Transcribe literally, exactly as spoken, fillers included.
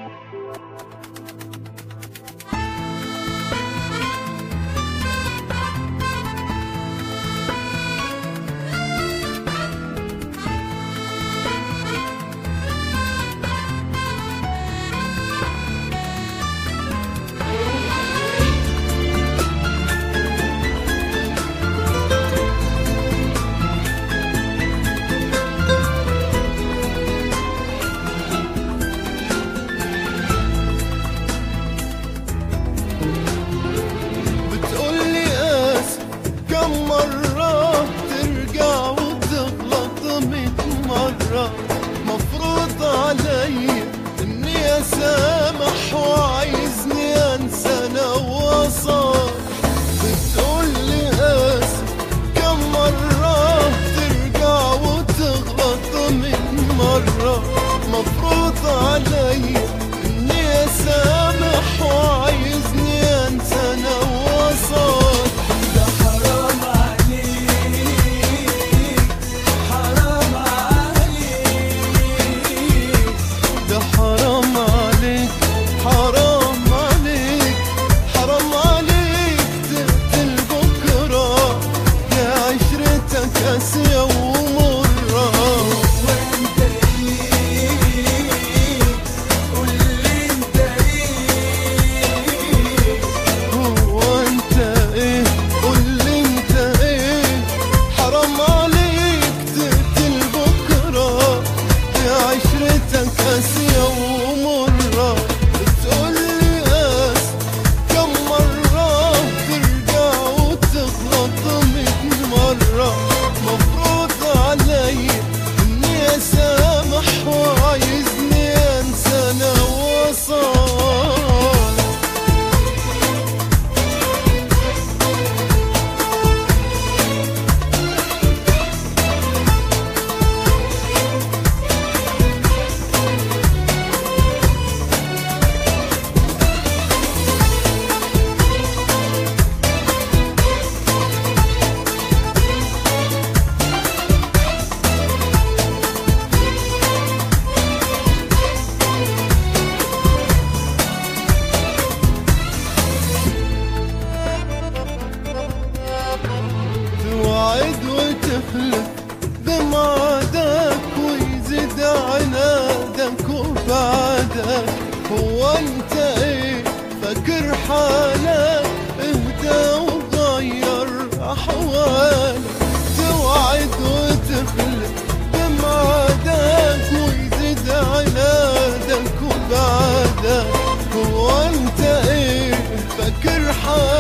مفروض علي اني اسامح وعايزني انسى لو صار. بتقولي اسف كم مرة ترجع وتغلط مية مرة. مفروض علي اني اسامح وعايزني انسى لو صار. قاسية ومرة وانت ايه قولي انت ايه هو انت ايه قولي انت ايه حرام عليك تقتل بكرة دي عشرتك قاسية ومرة. بتقولي قاس كم مرة ترجع وتغلط مية مرة. مفروض علي اني اسامح وعايزني انسى لو صار. توعد وتخلف بمعادك ويزيد عنادك وبعدك. هو انت ايه فاكر حالك اهدى وغير احوالك. توعد وتخلف بمعادك ويزيد عنادك وبعدك. هو انت ايه فاكر حالك